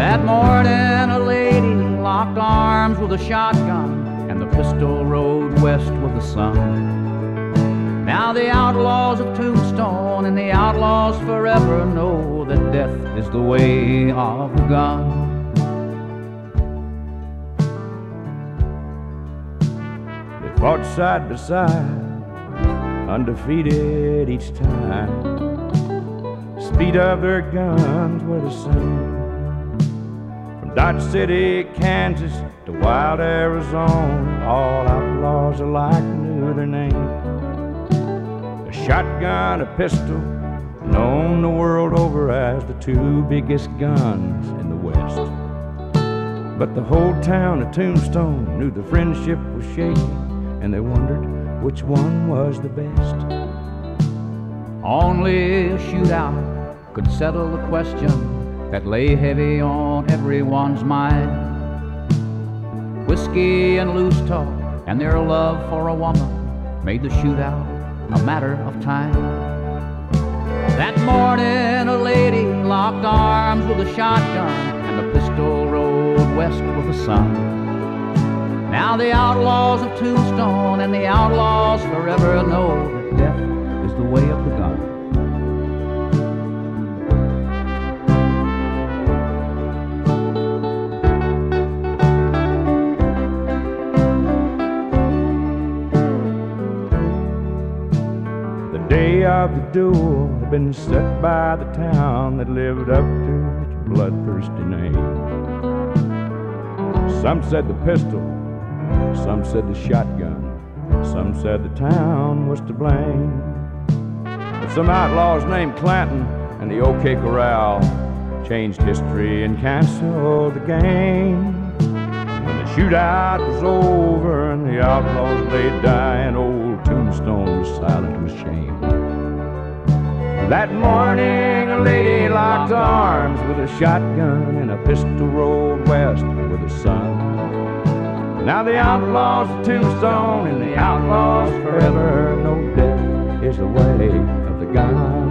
That morning a lady locked arms with a shotgun, and the pistol rode west with the sun. Now the outlaws of Tombstone and the outlaws forever know that death is the way of the gun. They fought side by side, undefeated each time. Speed of their guns were the same. From Dodge City, Kansas to wild Arizona, all outlaws alike knew their name. A shotgun, a pistol, known the world over as the two biggest guns in the West. But the whole town of Tombstone knew the friendship was shaky, and they wondered which one was the best. Only a shootout could settle the question that lay heavy on everyone's mind. Whiskey and loose talk and their love for a woman made the shootout a matter of time. That morning a lady locked arms with a shotgun, and the pistol rode west with the sun. Now the outlaws of Tombstone and the outlaws forever know that death is the way of the gun. The day of the duel had been set by the town that lived up to its bloodthirsty name. Some said the pistol, some said the shotgun, some said the town was to blame. But some outlaws named Clanton and the OK Corral changed history and canceled the game. When the shootout was over and the outlaws lay dying, old Tombstone was silent with shame. That morning a lady locked arms with a shotgun, and a pistol rode west with the sun. Now the outlaws of Tombstone and the outlaws forever know death is the way of the gun.